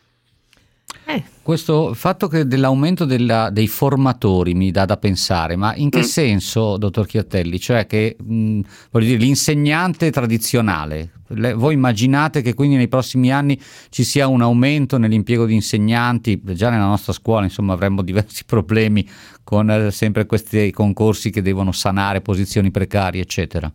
Eh. Questo fatto che dell'aumento della, dei formatori mi dà da pensare, ma in che mm. senso, dottor Chiattelli? Cioè che mh, voglio dire, l'insegnante tradizionale, le, voi immaginate che quindi nei prossimi anni ci sia un aumento nell'impiego di insegnanti? Già nella nostra scuola insomma avremmo diversi problemi con eh, sempre questi concorsi che devono sanare posizioni precarie eccetera.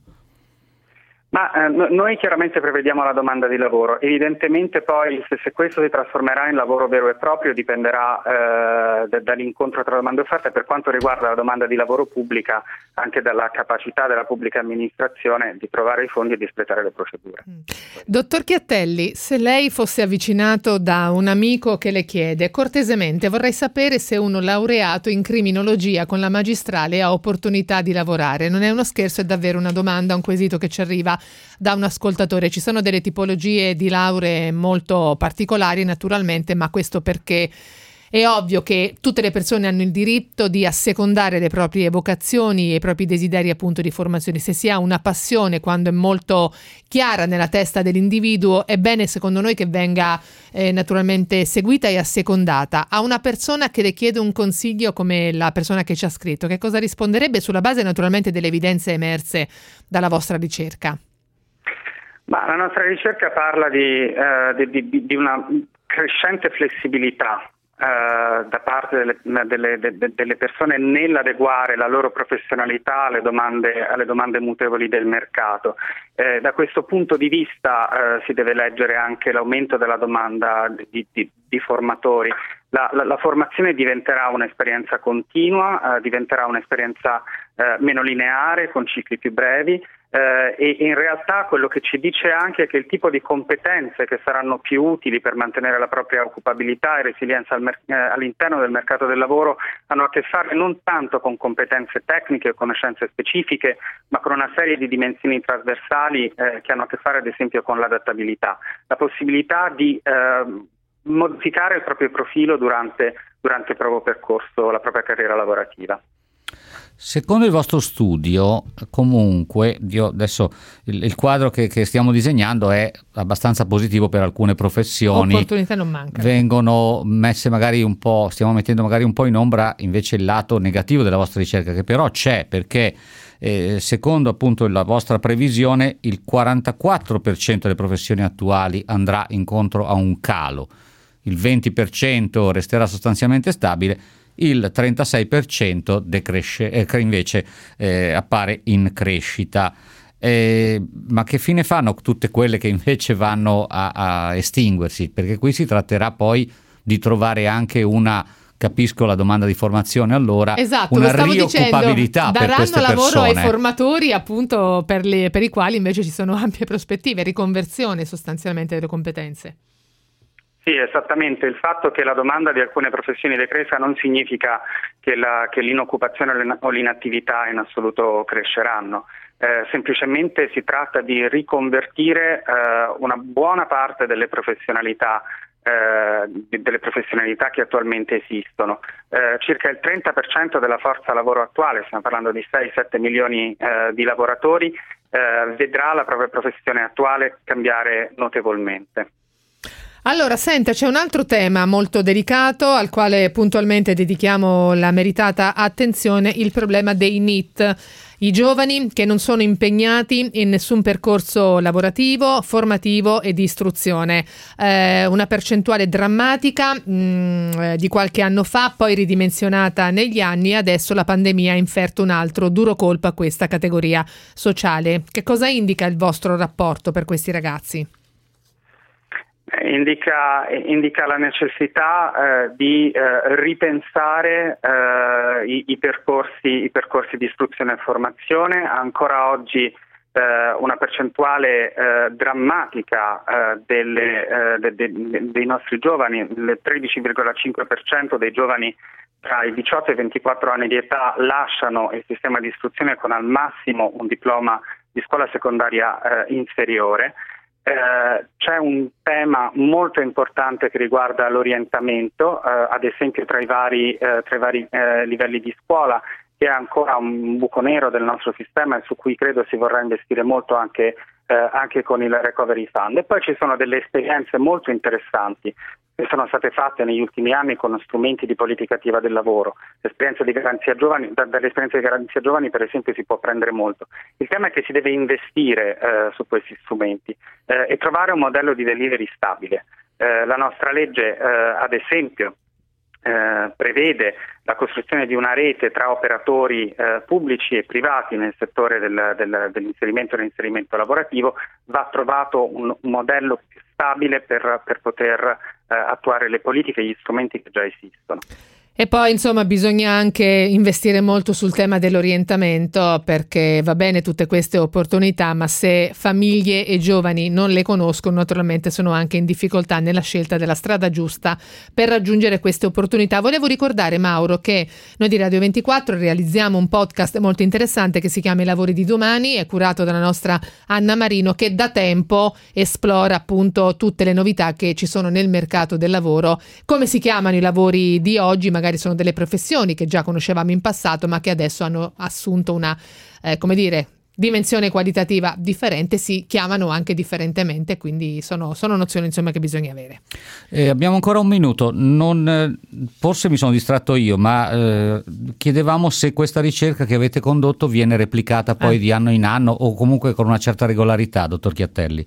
Ma eh, noi chiaramente prevediamo la domanda di lavoro, evidentemente poi se, se questo si trasformerà in lavoro vero e proprio dipenderà eh, da, dall'incontro tra domanda e offerta. Per quanto riguarda la domanda di lavoro pubblica, anche dalla capacità della pubblica amministrazione di trovare i fondi e di espletare le procedure. Dottor Chiattelli, se lei fosse avvicinato da un amico che le chiede cortesemente, vorrei sapere se uno laureato in criminologia con la magistrale ha opportunità di lavorare. Non è uno scherzo, è davvero una domanda, un quesito che ci arriva da un ascoltatore. Ci sono delle tipologie di lauree molto particolari naturalmente, ma questo perché è ovvio che tutte le persone hanno il diritto di assecondare le proprie vocazioni e i propri desideri appunto di formazione. Se si ha una passione quando è molto chiara nella testa dell'individuo, è bene secondo noi che venga eh, naturalmente seguita e assecondata. A una persona che le chiede un consiglio come la persona che ci ha scritto, che cosa risponderebbe sulla base naturalmente delle evidenze emerse dalla vostra ricerca? Ma la nostra ricerca parla di, eh, di, di, di una crescente flessibilità Uh, da parte delle, delle, delle, delle persone nell'adeguare la loro professionalità alle domande, alle domande mutevoli del mercato. Eh, da questo punto di vista uh, si deve leggere anche l'aumento della domanda di, di, di formatori. La, la, la formazione diventerà un'esperienza continua, uh, diventerà un'esperienza uh, meno lineare, con cicli più brevi. Eh, e in realtà quello che ci dice anche è che il tipo di competenze che saranno più utili per mantenere la propria occupabilità e resilienza al mer- eh, all'interno del mercato del lavoro hanno a che fare non tanto con competenze tecniche o conoscenze specifiche, ma con una serie di dimensioni trasversali eh, che hanno a che fare ad esempio con l'adattabilità, la possibilità di eh, modificare il proprio profilo durante, durante il proprio percorso, la propria carriera lavorativa. Secondo il vostro studio, comunque, io adesso il, il quadro che, che stiamo disegnando è abbastanza positivo per alcune professioni. Opportunità non mancano. Vengono messe magari un po', stiamo mettendo magari un po' in ombra invece il lato negativo della vostra ricerca, che però c'è, perché eh, secondo appunto la vostra previsione il quarantaquattro per cento delle professioni attuali andrà incontro a un calo, il venti per cento resterà sostanzialmente stabile, il trentasei per cento decresce, eh, invece eh, appare in crescita. Eh, ma che fine fanno tutte quelle che invece vanno a, a estinguersi? Perché qui si tratterà poi di trovare anche una, capisco la domanda di formazione allora, esatto, una lo stavo rioccupabilità dicendo, per queste daranno lavoro persone. ai formatori appunto per, le, per i quali invece ci sono ampie prospettive, riconversione sostanzialmente delle competenze. Sì, esattamente. Il fatto che la domanda di alcune professioni decresca non significa che, la, che l'inoccupazione o l'inattività in assoluto cresceranno. Eh, semplicemente si tratta di riconvertire eh, una buona parte delle professionalità eh, delle professionalità che attualmente esistono. Eh, circa il trenta per cento della forza lavoro attuale, stiamo parlando di sei sette milioni eh, di lavoratori, eh, vedrà la propria professione attuale cambiare notevolmente. Allora, senta, c'è un altro tema molto delicato al quale puntualmente dedichiamo la meritata attenzione, il problema dei N E E T, i giovani che non sono impegnati in nessun percorso lavorativo, formativo e di istruzione. Eh, una percentuale drammatica mh, di qualche anno fa, poi ridimensionata negli anni, e adesso la pandemia ha inferto un altro duro colpo a questa categoria sociale. Che cosa indica il vostro rapporto per questi ragazzi? Indica, indica la necessità eh, di eh, ripensare eh, i, i, percorsi, i percorsi di istruzione e formazione. Ancora oggi eh, una percentuale eh, drammatica eh, delle, eh, de, de, de, dei nostri giovani, il tredici virgola cinque per cento dei giovani tra i diciotto e i ventiquattro anni di età lasciano il sistema di istruzione con al massimo un diploma di scuola secondaria eh, inferiore. Eh, c'è un tema molto importante che riguarda l'orientamento, eh, ad esempio tra i vari, eh, tra i vari eh, livelli di scuola, che è ancora un buco nero del nostro sistema e su cui credo si vorrà investire molto anche, eh, anche con il Recovery Fund. E poi ci sono delle esperienze molto interessanti che sono state fatte negli ultimi anni con strumenti di politica attiva del lavoro. L'esperienza di Garanzia Giovani, da, dall'esperienza di Garanzia Giovani per esempio si può prendere molto. Il tema è che si deve investire eh, su questi strumenti eh, e trovare un modello di delivery stabile. Eh, la nostra legge eh, ad esempio eh, prevede la costruzione di una rete tra operatori eh, pubblici e privati nel settore del, del, dell'inserimento e dell'inserimento lavorativo. Va trovato un, un modello più stabile per, per poter eh, attuare le politiche e gli strumenti che già esistono. E poi insomma bisogna anche investire molto sul tema dell'orientamento, perché va bene tutte queste opportunità, ma se famiglie e giovani non le conoscono, naturalmente sono anche in difficoltà nella scelta della strada giusta per raggiungere queste opportunità. Volevo ricordare, Mauro, che noi di Radio ventiquattro realizziamo un podcast molto interessante che si chiama I lavori di domani, è curato dalla nostra Anna Marino, che da tempo esplora appunto tutte le novità che ci sono nel mercato del lavoro, come si chiamano i lavori di oggi. Magari sono delle professioni che già conoscevamo in passato, ma che adesso hanno assunto una, eh, come dire, dimensione qualitativa differente, si chiamano anche differentemente, quindi sono, sono nozioni insomma che bisogna avere. Eh, abbiamo ancora un minuto, non, forse mi sono distratto io, ma eh, chiedevamo se questa ricerca che avete condotto viene replicata poi eh. di anno in anno o comunque con una certa regolarità, dottor Chiattelli.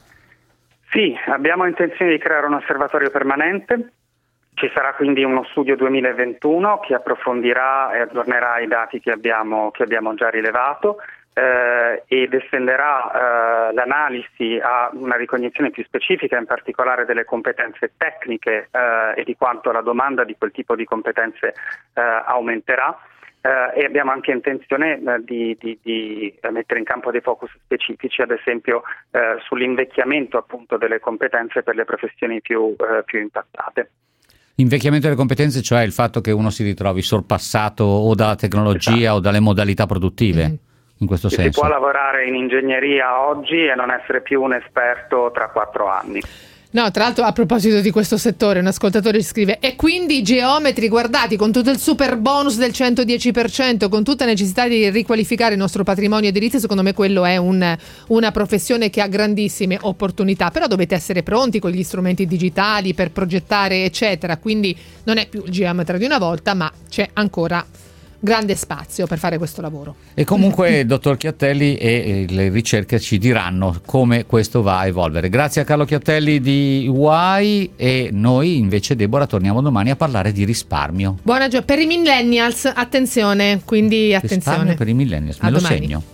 Sì, abbiamo intenzione di creare un osservatorio permanente. Ci sarà quindi uno studio duemilaventuno che approfondirà e aggiornerà i dati che abbiamo, che abbiamo già rilevato eh, ed estenderà eh, l'analisi a una ricognizione più specifica, in particolare delle competenze tecniche eh, e di quanto la domanda di quel tipo di competenze eh, aumenterà. Uh, e abbiamo anche intenzione uh, di, di, di mettere in campo dei focus specifici, ad esempio uh, sull'invecchiamento appunto delle competenze per le professioni più, uh, più impattate. Invecchiamento delle competenze, cioè il fatto che uno si ritrovi sorpassato o dalla tecnologia esatto. o dalle modalità produttive, mm. in questo che senso. Si può lavorare in ingegneria oggi e non essere più un esperto tra quattro anni. No, tra l'altro a proposito di questo settore, un ascoltatore scrive: e quindi i geometri, guardati, con tutto il super bonus del centodieci per cento, con tutta necessità di riqualificare il nostro patrimonio edilizio, secondo me quello è un, una professione che ha grandissime opportunità, però dovete essere pronti con gli strumenti digitali per progettare eccetera, quindi non è più il geometra di una volta, ma c'è ancora grande spazio per fare questo lavoro. E comunque dottor Chiattelli e le ricerche ci diranno come questo va a evolvere. Grazie a Carlo Chiattelli di U A I, e noi invece, Deborah, torniamo domani a parlare di risparmio. Buona giornata per i millennials, attenzione, quindi attenzione. Risparmio per i millennials, me a lo domani. segno.